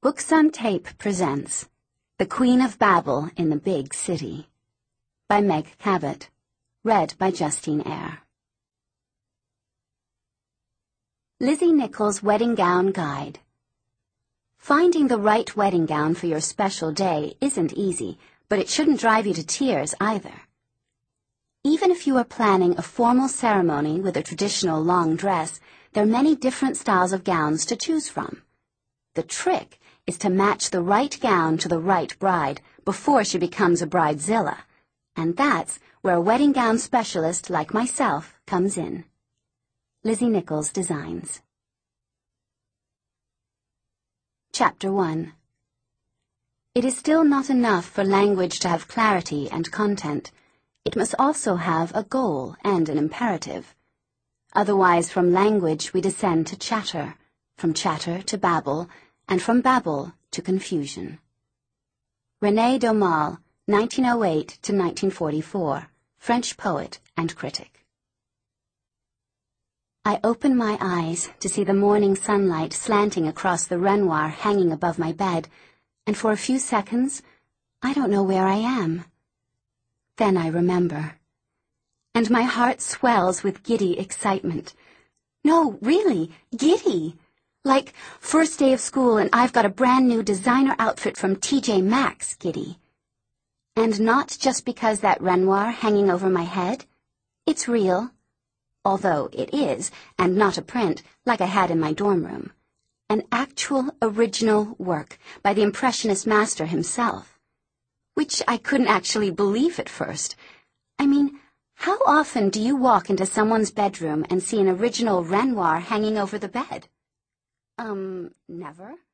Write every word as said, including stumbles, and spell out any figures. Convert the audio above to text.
Books on Tape presents The Queen of Babel in the Big City by Meg Cabot, read by Justine Eyre. Lizzie Nichols' Wedding Gown Guide. Finding the right wedding gown for your special day isn't easy, but it shouldn't drive you to tears either. Even if you are planning a formal ceremony with a traditional long dress, there are many different styles of gowns to choose from. The trick is to match the right gown to the right bride before she becomes a bridezilla, and that's where a wedding gown specialist like myself comes in. Lizzie Nichols Designs. Chapter one. It is still not enough for language to have clarity and content. It must also have a goal and an imperative. Otherwise, from language we descend to chatter, from chatter to babble, and from babble to confusion. René Daumal, nineteen oh eight to nineteen forty-four, French poet and critic. I open my eyes to see the morning sunlight slanting across the Renoir hanging above my bed, and for a few seconds, I don't know where I am. Then I remember, and my heart swells with giddy excitement. No, really, giddy. Like first day of school and I've got a brand new designer outfit from T J Maxx giddy. And not just because that Renoir hanging over my head. It's real. Although it is, and not a print like I had in my dorm room. An actual original work by the Impressionist master himself. Which I couldn't actually believe at first. I mean, how often do you walk into someone's bedroom and see an original Renoir hanging over the bed? Um, never.